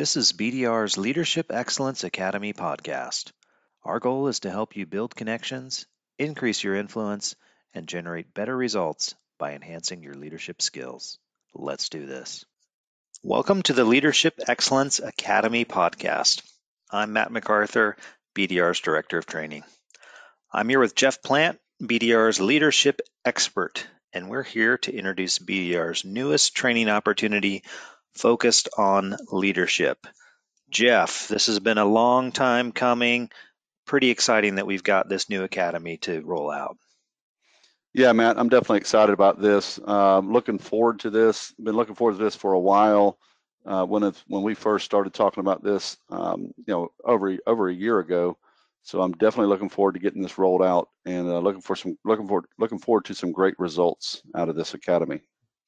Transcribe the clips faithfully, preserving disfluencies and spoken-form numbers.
This is B D R's Leadership Excellence Academy podcast. Our goal is to help you build connections, increase your influence, and generate better results by enhancing your leadership skills. Let's do this. Welcome to the Leadership Excellence Academy podcast. I'm Matt MacArthur, B D R's Director of Training. I'm here with Jeff Plant, B D R's leadership expert, and we're here to introduce B D R's newest training opportunity focused on leadership. Jeff, this has been a long time coming. Pretty exciting that we've got this new academy to roll out. Yeah, Matt, I'm definitely excited about this. Um, looking forward to this. Been looking forward to this for a while. Uh, when it, when we first started talking about this, um, you know, over over a year ago. So I'm definitely looking forward to getting this rolled out and uh, looking for some looking forward looking forward to some great results out of this academy.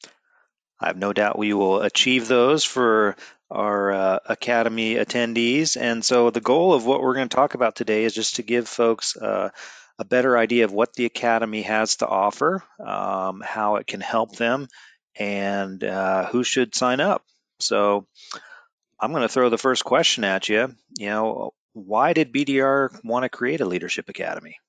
I have no doubt we will achieve those for our uh, academy attendees. And so the goal of what we're going to talk about today is just to give folks uh, a better idea of what the academy has to offer, um, how it can help them, and uh, who should sign up. So I'm going to throw the first question at you. You know, why did B D R want to create a leadership academy?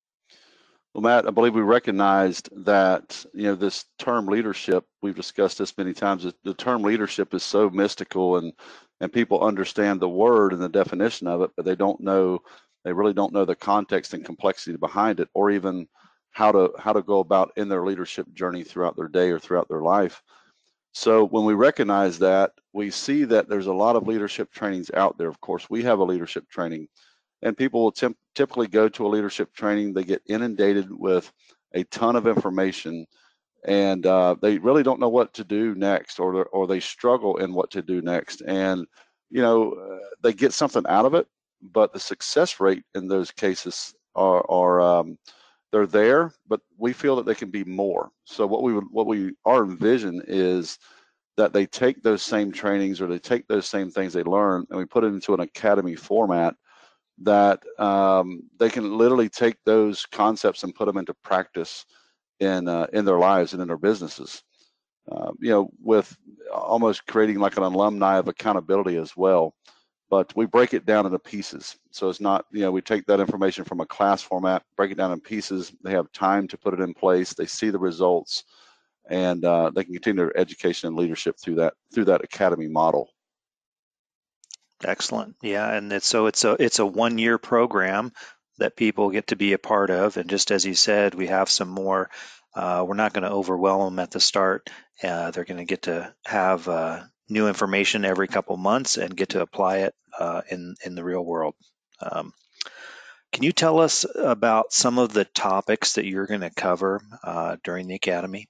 Well, Matt, I believe we recognized that, you know, this term leadership, we've discussed this many times, the term leadership is so mystical and, and people understand the word and the definition of it, but they don't know, they really don't know the context and complexity behind it, or even how to how to go about in their leadership journey throughout their day or throughout their life. So when we recognize that, we see that there's a lot of leadership trainings out there. Of course, we have a leadership training. And people will temp- typically go to a leadership training. They get inundated with a ton of information, and uh, they really don't know what to do next, or or they struggle in what to do next. And you know, uh, they get something out of it, but the success rate in those cases are are um, they're there, but we feel that they can be more. So what we would what we our vision is that they take those same trainings or they take those same things they learn, and we put it into an academy format that um, they can literally take those concepts and put them into practice in uh, in their lives and in their businesses. Uh, you know, with almost creating like an alumni of accountability as well. But we break it down into pieces. So it's not, you know, we take that information from a class format, break it down in pieces. They have time to put it in place. They see the results, and uh, they can continue their education and leadership through that through that academy model. Excellent. Yeah, and it's, so it's a it's a one year program that people get to be a part of, and just as you said, we have some more. Uh, we're not going to overwhelm them at the start. Uh, they're going to get to have uh, new information every couple months and get to apply it uh, in in the real world. Um, can you tell us about some of the topics that you're going to cover uh, during the academy?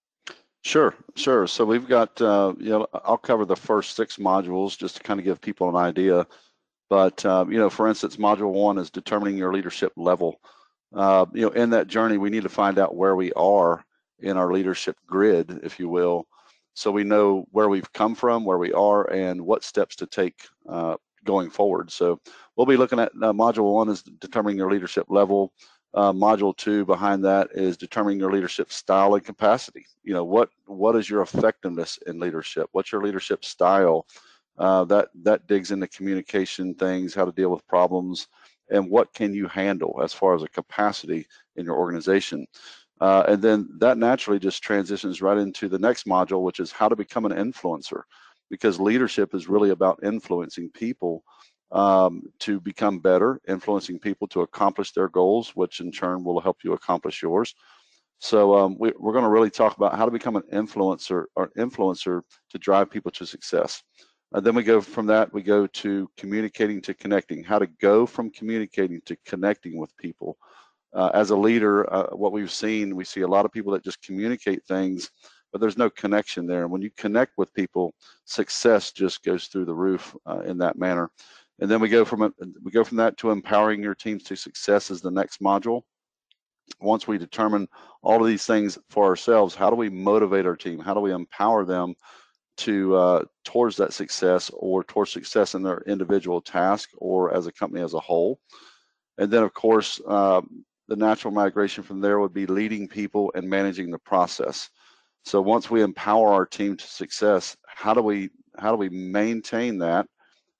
Sure, sure. So we've got, uh, you know, I'll cover the first six modules just to kind of give people an idea. But, uh, you know, for instance, module one is determining your leadership level. Uh, you know, in that journey, we need to find out where we are in our leadership grid, if you will, so we know where we've come from, where we are, and what steps to take uh, going forward. So we'll be looking at uh, module one is determining your leadership level. Uh, module two behind that is determining your leadership style and capacity. You know, what what is your effectiveness in leadership? What's your leadership style? Uh, that that digs into communication things, how to deal with problems, and what can you handle as far as a capacity in your organization. Uh, and then that naturally just transitions right into the next module, which is how to become an influencer, because leadership is really about influencing people um, to become better, influencing people to accomplish their goals, which in turn will help you accomplish yours. So um, we, we're going to really talk about how to become an influencer or influencer to drive people to success. Uh, then we go from that, we go to communicating to connecting, how to go from communicating to connecting with people. Uh, as a leader, uh, what we've seen, we see a lot of people that just communicate things, but there's no connection there. And when you connect with people, success just goes through the roof uh, in that manner. And then we go from it, we go from that to empowering your teams to success is the next module. Once we determine all of these things for ourselves, how do we motivate our team? How do we empower them to uh, towards that success or towards success in their individual task or as a company as a whole? And then, of course, uh, the natural migration from there would be leading people and managing the process. So once we empower our team to success, how do we how do we maintain that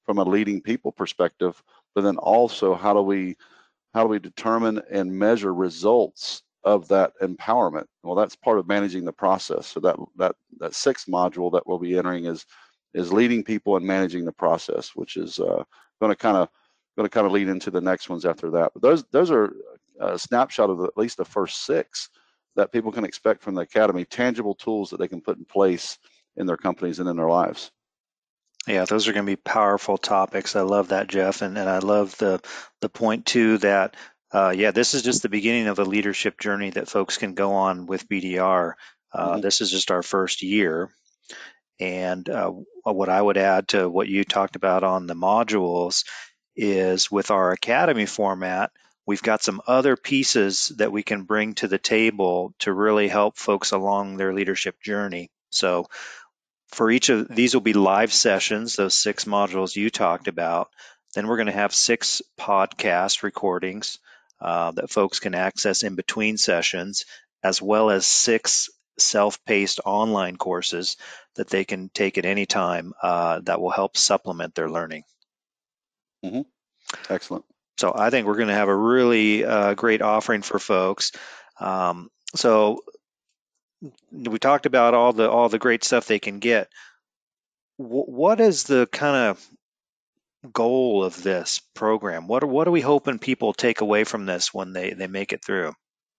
from a leading people perspective, but then also how do we how do we determine and measure results of that empowerment? Well, that's part of managing the process. So that that that sixth module that we'll be entering is is leading people and managing the process, which is uh, going to kind of going to kind of lead into the next ones after that. But those those are a snapshot of at least the first six that people can expect from the Academy, tangible tools that they can put in place in their companies and in their lives. Yeah, those are going to be powerful topics. I love that, Jeff, and, and I love the the point too that uh, yeah, this is just the beginning of a leadership journey that folks can go on with B D R. Uh, Mm-hmm. This is just our first year, and uh, what I would add to what you talked about on the modules is with our Academy format, we've got some other pieces that we can bring to the table to really help folks along their leadership journey. So for each of these will be live sessions, those six modules you talked about. Then we're going to have six podcast recordings uh, that folks can access in between sessions, as well as six self-paced online courses that they can take at any time uh, that will help supplement their learning. Mm-hmm. Excellent. So I think we're going to have a really uh, great offering for folks. Um, so we talked about all the all the great stuff they can get. W- what is the kind of goal of this program? What are, what are we hoping people take away from this when they, they make it through?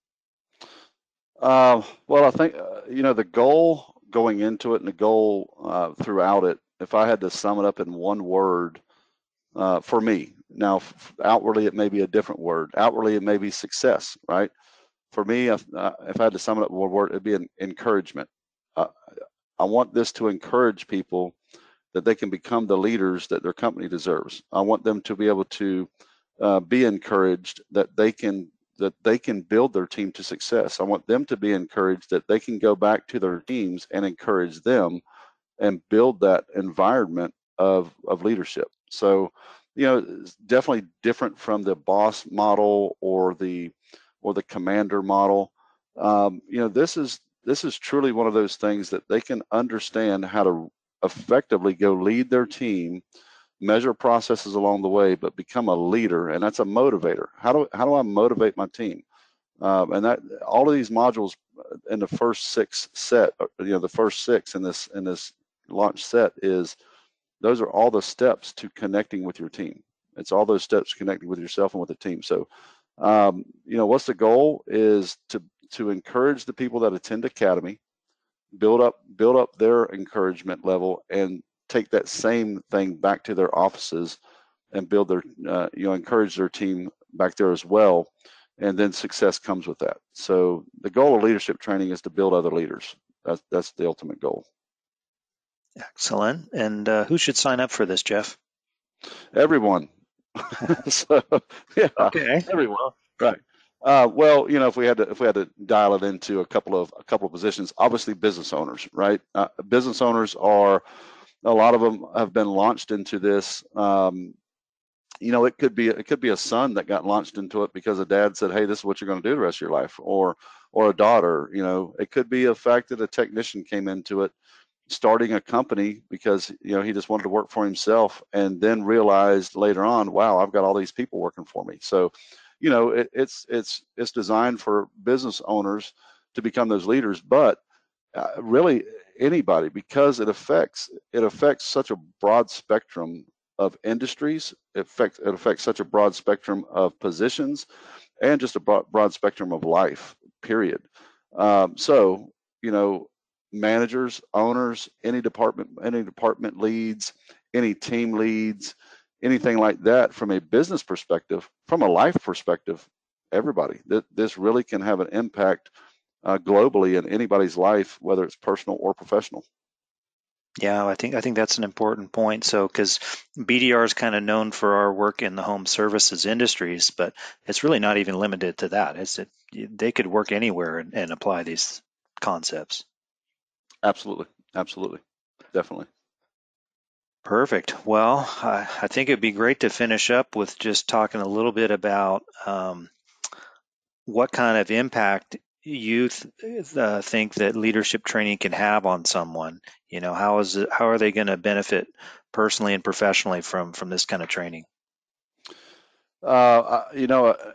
Uh, well, I think, uh, you know, the goal going into it and the goal uh, throughout it, if I had to sum it up in one word uh, for me, now f- outwardly it may be a different word. Outwardly it may be success, right? For me, if, uh, if I had to sum it up in one word, it'd be an encouragement. Uh, I want this to encourage people that they can become the leaders that their company deserves. I want them to be able to uh, be encouraged that they can that they can build their team to success. I want them to be encouraged that they can go back to their teams and encourage them and build that environment of of leadership. So, you know, it's definitely different from the boss model or the or the commander model. Um, you know, this is this is truly one of those things that they can understand how to effectively go lead their team, measure processes along the way, but become a leader, and that's a motivator. How do how do I motivate my team? Um, and that all of these modules in the first six set, you know, the first six in this in this launch set is those are all the steps to connecting with your team. It's all those steps connecting with yourself and with the team. So, um, you know, what's the goal is to to encourage the people that attend Academy, build up build up their encouragement level, and take that same thing back to their offices and build their uh, you know encourage their team back there as well, and then success comes with that. So the goal of leadership training is to build other leaders. That's that's the ultimate goal. Excellent. And uh, who should sign up for this, Jeff? Everyone. So yeah, Okay. everyone. Right. Uh, well, you know, if we had to if we had to dial it into a couple of a couple of positions, obviously business owners, right? Uh, business owners are a lot of them have been launched into this. Um, you know, it could be it could be a son that got launched into it because a dad said, "Hey, this is what you're going to do the rest of your life," or or a daughter. You know, it could be a fact that a technician came into it starting a company because you know he just wanted to work for himself and then realized later on, wow, I've got all these people working for me. So, you know, it, it's it's it's designed for business owners to become those leaders, but uh, really anybody, because it affects it affects such a broad spectrum of industries. It affects it affects such a broad spectrum of positions and just a broad, broad spectrum of life. Period. Um, so you know, managers, owners, any department, any department leads, any team leads, anything like that from a business perspective, from a life perspective, everybody. Th- this really can have an impact uh, globally in anybody's life, whether it's personal or professional. Yeah, I think I think that's an important point. So, because B D R is kind of known for our work in the home services industries, but it's really not even limited to that. It's it, they could work anywhere and, and apply these concepts. Absolutely, absolutely, definitely. Perfect. Well, I, I think it'd be great to finish up with just talking a little bit about um, what kind of impact you th- uh, think that leadership training can have on someone? You know, how is it, how are they going to benefit personally and professionally from from this kind of training? Uh, I- you know, uh,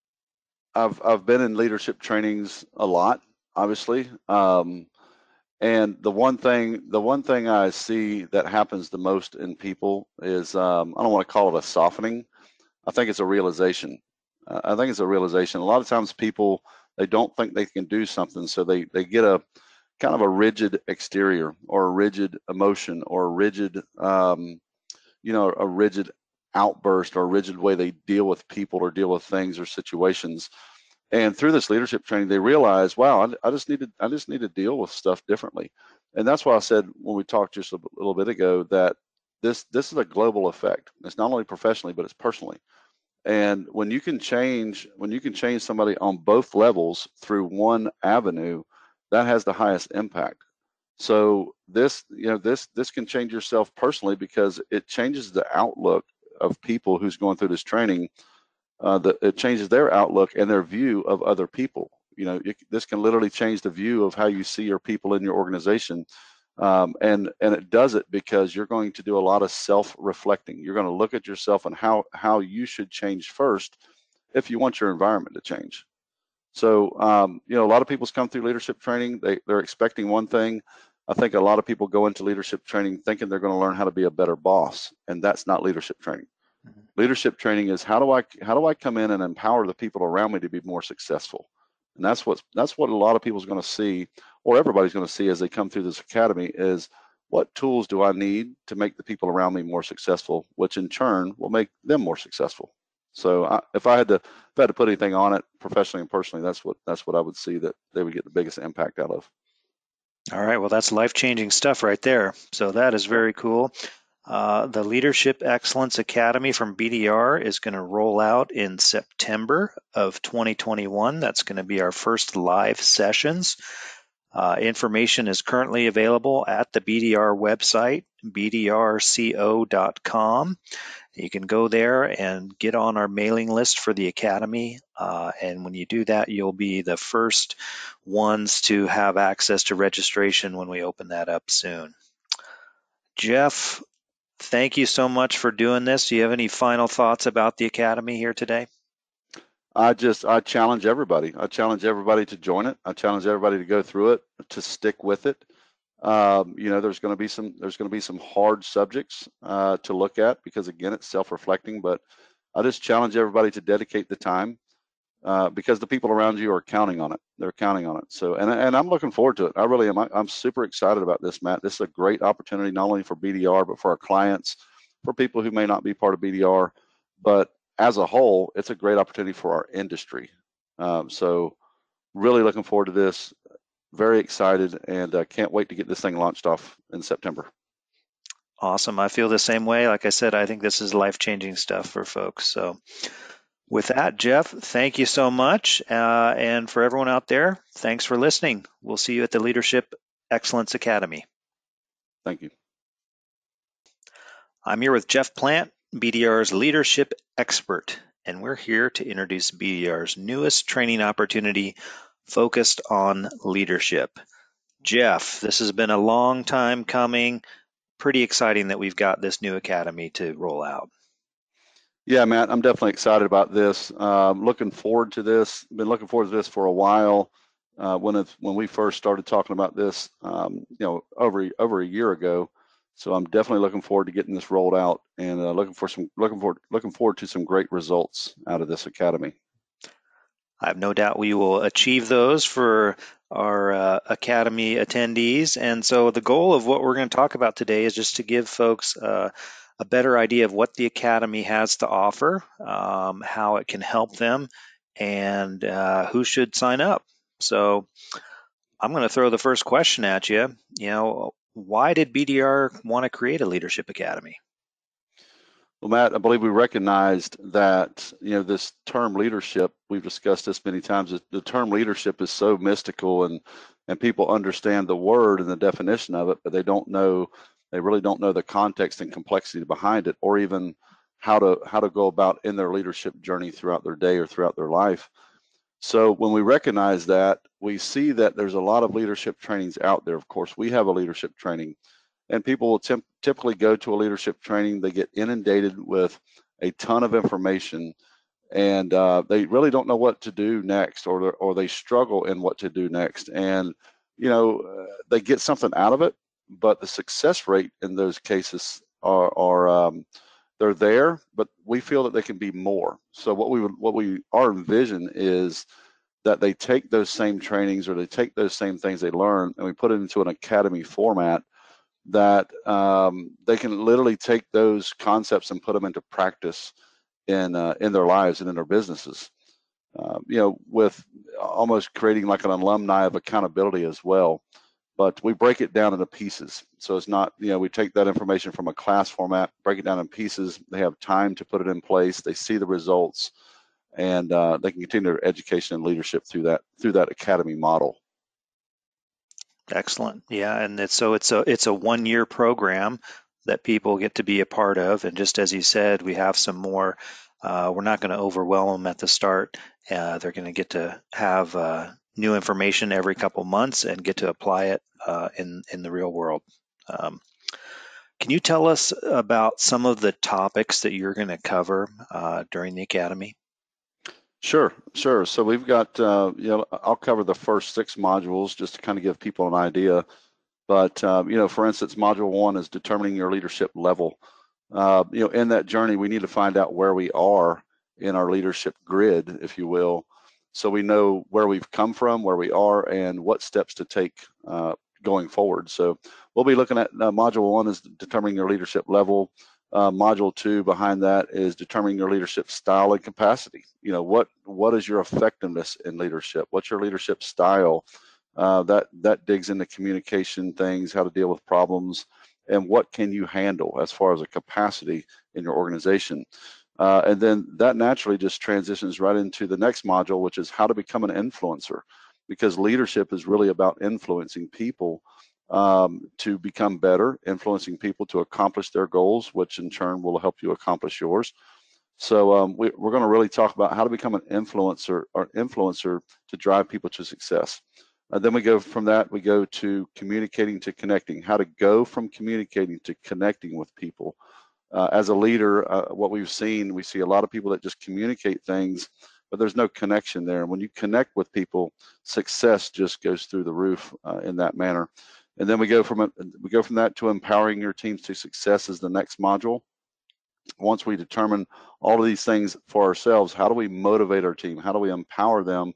I've I've been in leadership trainings a lot, obviously. Um, and the one thing the one thing I see that happens the most in people is um, I don't want to call it a softening. I think it's a realization. Uh, I think it's a realization. A lot of times people they don't think they can do something, so they they get a kind of a rigid exterior or a rigid emotion or a rigid um, you know a rigid outburst or a rigid way they deal with people or deal with things or situations. And through this leadership training, they realize, wow, I, I just need to I just need to deal with stuff differently. And that's why I said when we talked just a little bit ago that this this is a global effect. It's not only professionally, but it's personally. And when you can change when you can change somebody on both levels through one avenue, that has the highest impact. So this, you know, this this can change yourself personally because it changes the outlook of people who's going through this training. Uh, that it changes their outlook and their view of other people. You know, it, this can literally change the view of how you see your people in your organization. Um, and and it does it because you're going to do a lot of self-reflecting. You're going to look at yourself and how how you should change first if you want your environment to change. So um, you know, a lot of people's come through leadership training. They they're expecting one thing. I think a lot of people go into leadership training thinking they're going to learn how to be a better boss, and that's not leadership training. Mhm. Leadership training is how do I how do I come in and empower the people around me to be more successful? And that's what that's what a lot of people's going to see, or everybody's going to see as they come through this academy is what tools do I need to make the people around me more successful, which in turn will make them more successful. So I, if I had to if I had to put anything on it professionally and personally, that's what that's what I would see that they would get the biggest impact out of. All right, well, that's life-changing stuff right there. So that is Yeah. very cool. Uh, the Leadership Excellence Academy from B D R is going to roll out in September of twenty twenty-one. That's going to be our first live sessions. Uh, information is currently available at the B D R website, b d r co dot com. You can go there and get on our mailing list for the Academy. Uh, and when you do that, you'll be the first ones to have access to registration when we open that up soon. Jeff, thank you so much for doing this. Do you have any final thoughts about the Academy here today? I just I challenge everybody. I challenge everybody to join it. I challenge everybody to go through it, to stick with it. Um, you know, there's going to be some there's going to be some hard subjects uh, to look at because again, it's self-reflecting. But I just challenge everybody to dedicate the time uh, because the people around you are counting on it. They're counting on it. So, and and I'm looking forward to it. I really am. I, I'm super excited about this, Matt. This is a great opportunity not only for B D R but for our clients, for people who may not be part of B D R, but as a whole, it's a great opportunity for our industry. Um, so, really looking forward to this. Very excited, and uh, can't wait to get this thing launched off in September. Awesome. I feel the same way. Like I said, I think this is life-changing stuff for folks. So with that, Jeff, thank you so much. Uh, and for everyone out there, thanks for listening. We'll see you at the Leadership Excellence Academy. Thank you. I'm here with Jeff Plant, B D R's leadership expert, and we're here to introduce B D R's newest training opportunity focused on leadership. Jeff, this has been a long time coming. Pretty exciting that we've got this new academy to roll out. Yeah, Matt, I'm definitely excited about this. Um, looking forward to this. Been looking forward to this for a while. Uh, when it, when we first started talking about this, um, you know, over over a year ago. So I'm definitely looking forward to getting this rolled out and uh, looking for some looking forward looking forward to some great results out of this academy. I have no doubt we will achieve those for our uh, Academy attendees. And so the goal of what we're going to talk about today is just to give folks uh, a better idea of what the Academy has to offer, um, how it can help them, and uh, who should sign up. So I'm going to throw the first question at you. You know, why did B D R want to create a leadership academy? Well, Matt, I believe we recognized that, you know, this term leadership, we've discussed this many times, the term leadership is so mystical and and people understand the word and the definition of it, but they don't know, they really don't know the context and complexity behind it, or even how to how to go about in their leadership journey throughout their day or throughout their life. So when we recognize that, we see that there's a lot of leadership trainings out there. Of course, we have a leadership training, and people will temp- typically go to a leadership training. They get inundated with a ton of information, and uh, they really don't know what to do next, or or they struggle in what to do next. And you know, uh, they get something out of it, but the success rate in those cases are are um, they're there, but we feel that they can be more. So what we would, what we our vision is that they take those same trainings or they take those same things they learn and we put it into an academy format that um, they can literally take those concepts and put them into practice in uh, in their lives and in their businesses. Uh, you know, with almost creating like an alumni of accountability as well. But we break it down into pieces. So it's not, you know, we take that information from a class format, break it down in pieces. They have time to put it in place. They see the results, and uh, they can continue their education and leadership through that through that academy model. Excellent. Yeah, and it's so it's a it's a one year program that people get to be a part of, and just as you said, we have some more. Uh, we're not going to overwhelm them at the start. Uh, they're going to get to have uh, new information every couple months and get to apply it uh, in in the real world. Um, can you tell us about some of the topics that you're going to cover uh, during the academy? Sure, sure. So we've got, uh, you know, I'll cover the first six modules just to kind of give people an idea. But, um, you know, for instance, module one is determining your leadership level. Uh, you know, in that journey, we need to find out where we are in our leadership grid, if you will, so we know where we've come from, where we are, and what steps to take uh, going forward. So we'll be looking at uh, module one is determining your leadership level. Uh, module two behind that is determining your leadership style and capacity. You know, what what is your effectiveness in leadership? What's your leadership style? Uh, that that digs into communication things, how to deal with problems, and what can you handle as far as a capacity in your organization. Uh, and then that naturally just transitions right into the next module, which is how to become an influencer, because leadership is really about influencing people um, to become better, influencing people to accomplish their goals, which in turn will help you accomplish yours. So um, we, we're going to really talk about how to become an influencer or influencer to drive people to success. Uh, then we go from that, we go to communicating to connecting, how to go from communicating to connecting with people. Uh, as a leader, uh, what we've seen, we see a lot of people that just communicate things, but there's no connection there. And when you connect with people, success just goes through the roof uh, in that manner. And then we go from it, we go from that to empowering your teams to success is the next module. Once we determine all of these things for ourselves, how do we motivate our team? How do we empower them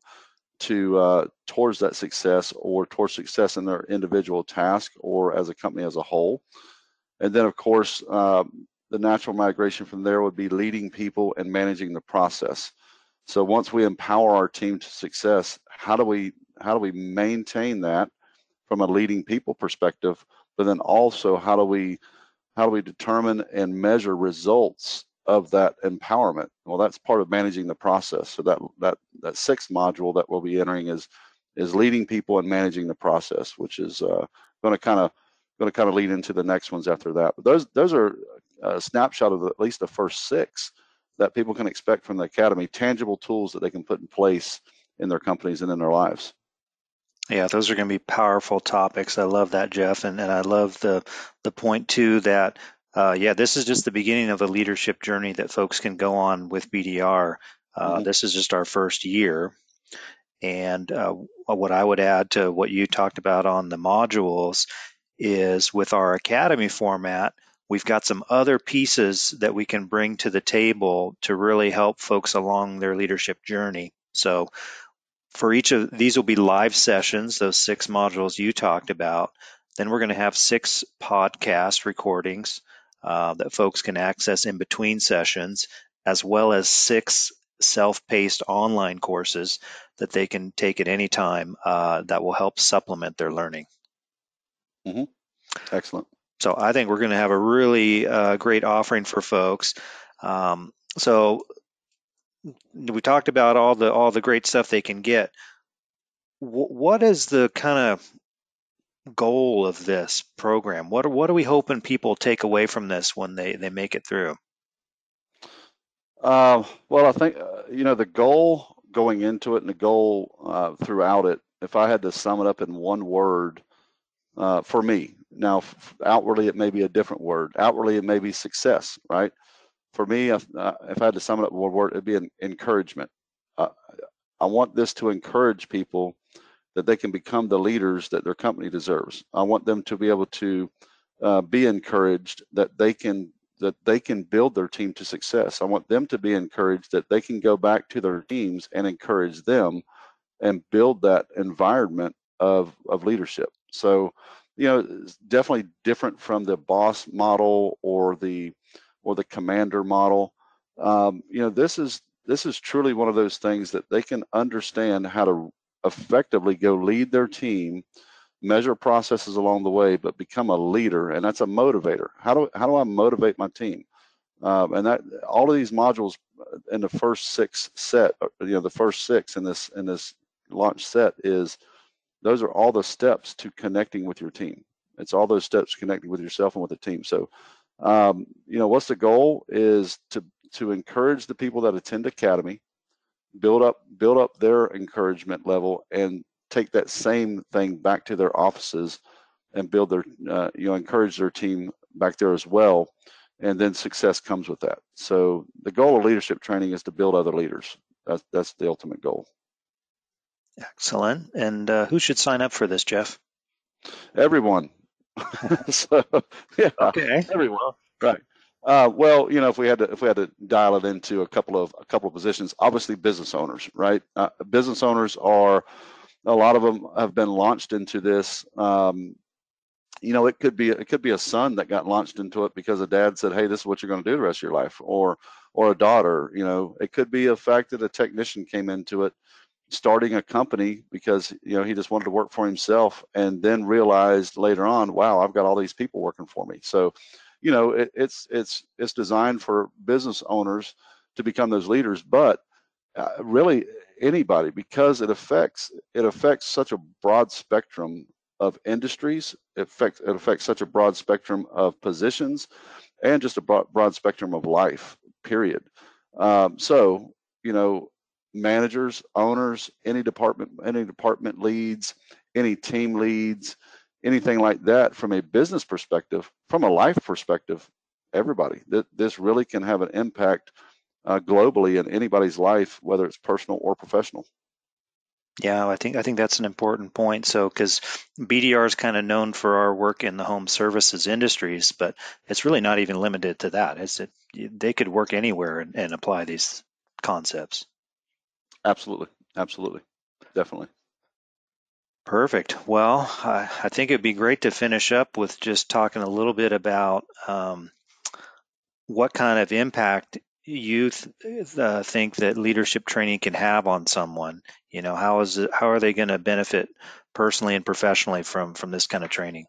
to uh, towards that success or towards success in their individual task or as a company as a whole? And then, of course, uh, the natural migration from there would be leading people and managing the process. So once we empower our team to success, how do we how do we maintain that from a leading people perspective? But then also, how do we how do we determine and measure results of that empowerment? Well, that's part of managing the process. So that that that sixth module that we'll be entering is is leading people and managing the process, which is uh, going to kind of going to kind of lead into the next ones after that. But those those are a snapshot of at least the first six that people can expect from the academy, tangible tools that they can put in place in their companies and in their lives. Yeah, those are going to be powerful topics. I love that, Jeff, and, and I love the the point too that uh, yeah, this is just the beginning of a leadership journey that folks can go on with B D R. Uh, Mm-hmm. this is just our first year, and uh, what I would add to what you talked about on the modules is with our academy format, we've got some other pieces that we can bring to the table to really help folks along their leadership journey. So for each of these will be live sessions, those six modules you talked about. Then we're going to have six podcast recordings uh, that folks can access in between sessions, as well as six self-paced online courses that they can take at any time uh, that will help supplement their learning. Mm-hmm. Excellent. So I think we're going to have a really uh, great offering for folks. Um, so we talked about all the all the great stuff they can get. W- what is the kind of goal of this program? What are, what are we hoping people take away from this when they, they make it through? Uh, well, I think uh, you know the goal. going into it and the goal uh, throughout it, if I had to sum it up in one word, uh, for me, now f- outwardly it may be a different word. Outwardly it may be success, right? For me, if, uh, if I had to sum it up in one word, it'd be an encouragement. Uh, I want this to encourage people that they can become the leaders that their company deserves. I want them to be able to uh, be encouraged that they can that they can build their team to success. I want them to be encouraged that they can go back to their teams and encourage them and build that environment of of leadership. So, you know, it's definitely different from the boss model or the or the commander model. Um, you know, this is this is truly one of those things that they can understand how to effectively go lead their team, measure processes along the way, but become a leader, and that's a motivator. How do how do I motivate my team? Um, and that all of these modules in the first six set, you know, the first six in this in this launch set is those are all the steps to connecting with your team. It's all those steps connecting with yourself and with the team. So, um, you know, what's the goal is to to encourage the people that attend Academy, build up build up their encouragement level, and take that same thing back to their offices and build their uh, you know encourage their team back there as well, and then success comes with that. So the goal of leadership training is to build other leaders. That's that's the ultimate goal. Excellent. And uh, who should sign up for this, Jeff? Everyone. So yeah, Okay. everyone. Right. Uh, well, you know, if we had to if we had to dial it into a couple of a couple of positions, obviously business owners, right? Uh, business owners are a lot of them have been launched into this. Um, you know, it could be it could be a son that got launched into it because a dad said, "Hey, this is what you're going to do the rest of your life," or or a daughter. You know, it could be a fact that a technician came into it starting a company because you know he just wanted to work for himself and then realized later on, wow, I've got all these people working for me. So, you know, it, it's it's it's designed for business owners to become those leaders, but uh, really anybody, because it affects it affects such a broad spectrum of industries. It affects it affects such a broad spectrum of positions and just a broad, broad spectrum of life. Period. Um, so you know, managers, owners, any department, any department leads, any team leads, anything like that from a business perspective, from a life perspective, everybody. Th- this really can have an impact uh, globally in anybody's life, whether it's personal or professional. Yeah, I think I think that's an important point. So, because B D R is kind of known for our work in the home services industries, but it's really not even limited to that. It's it, they could work anywhere and, and apply these concepts. Absolutely, absolutely, definitely. Perfect. Well, I, I think it'd be great to finish up with just talking a little bit about um, what kind of impact you th- uh, think that leadership training can have on someone. You know, how is it, how are they going to benefit personally and professionally from from this kind of training?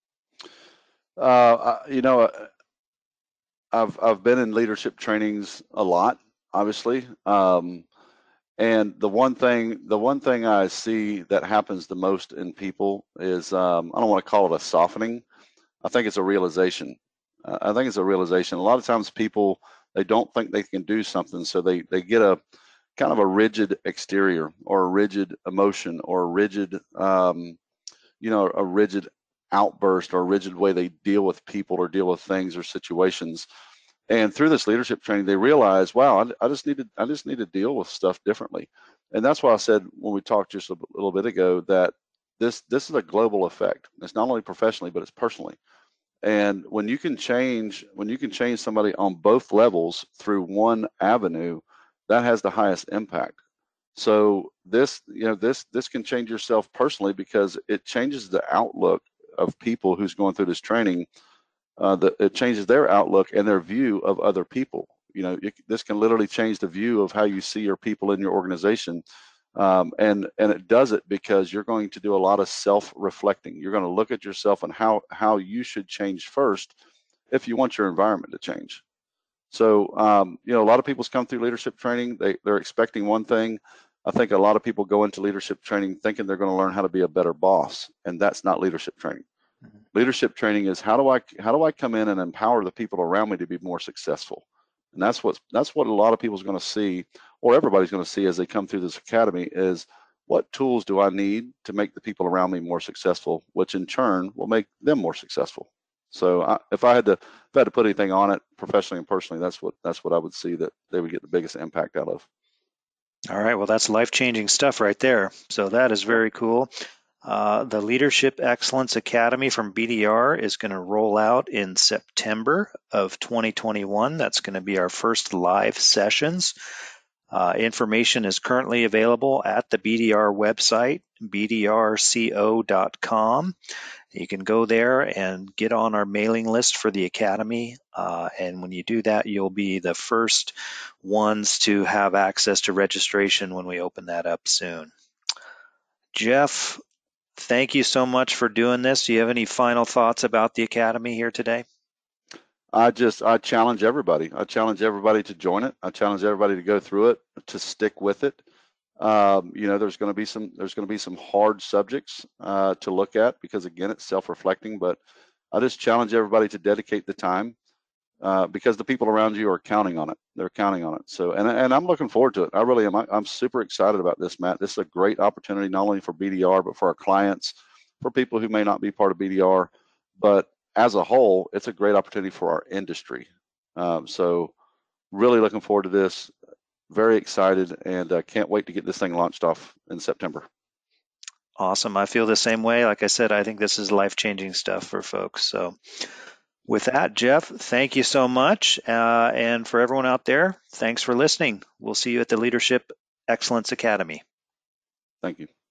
Uh, I- you know, uh, I've I've been in leadership trainings a lot, obviously. Um, and the one thing the one thing I see that happens the most in people is um, I don't want to call it a softening. I think it's a realization. Uh, I think it's a realization. A lot of times people they don't think they can do something, so they they get a kind of a rigid exterior or a rigid emotion or a rigid um, you know a rigid outburst or a rigid way they deal with people or deal with things or situations. And through this leadership training, they realize, wow, I, I just need to, I just need to deal with stuff differently. And that's why I said when we talked just a little bit ago that this, this is a global effect. It's not only professionally, but it's personally. And when you can change, when you can change somebody on both levels through one avenue, that has the highest impact. So this, you know, this, this can change yourself personally because it changes the outlook of people who's going through this training. Uh, the, it changes their outlook and their view of other people. You know, it, this can literally change the view of how you see your people in your organization. Um, and and it does it because you're going to do a lot of self-reflecting. You're going to look at yourself and how how you should change first if you want your environment to change. So um, you know, a lot of people's come through leadership training. They they're expecting one thing. I think a lot of people go into leadership training thinking they're going to learn how to be a better boss, and that's not leadership training. Leadership training is how do I how do I come in and empower the people around me to be more successful? And that's what that's what a lot of people is going to see or everybody's going to see as they come through this academy is, what tools do I need to make the people around me more successful, which in turn will make them more successful. So I, if I had to if I had to put anything on it, professionally and personally, that's what that's what I would see that they would get the biggest impact out of. All right, well, that's life-changing stuff right there. So that is very cool. Uh, the Leadership Excellence Academy from B D R is going to roll out in September of twenty twenty-one. That's going to be our first live sessions. Uh, information is currently available at the B D R website, b d r co dot com. You can go there and get on our mailing list for the Academy. Uh, and when you do that, you'll be the first ones to have access to registration when we open that up soon. Jeff, thank you so much for doing this. Do you have any final thoughts about the Academy here today? I just, I challenge everybody. I challenge everybody to join it. I challenge everybody to go through it, to stick with it. Um, you know, there's going to be some, there's going to be some hard subjects uh, to look at because, again, it's self-reflecting. But I just challenge everybody to dedicate the time uh, because the people around you are counting on it. They're counting on it. So, and and I'm looking forward to it. I really am. I, I'm super excited about this, Matt. This is a great opportunity not only for B D R but for our clients, for people who may not be part of B D R, but as a whole, it's a great opportunity for our industry. Um, so, really looking forward to this. Very excited, and uh, can't wait to get this thing launched off in September. Awesome. I feel the same way. Like I said, I think this is life-changing stuff for folks. So with that, Jeff, thank you so much. Uh, and for everyone out there, thanks for listening. We'll see you at the Leadership Excellence Academy. Thank you.